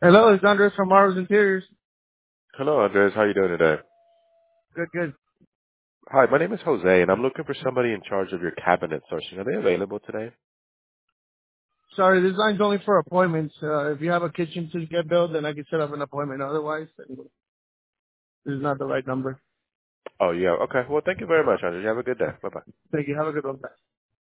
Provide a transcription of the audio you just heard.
Hello, it's Andres from Marvel's Interiors. Hello, Andres. How you doing today? Good, good. Hi, my name is Jose, and I'm looking for somebody in charge of your cabinet sourcing. Are they available today? Sorry, this line's only for appointments. If you have a kitchen to get built, then I can set up an appointment. Otherwise, then this is not the right number. Oh, yeah. Okay. Well, thank you very much, Andres. You have a good day. Bye-bye. Thank you. Have a good one. Bye.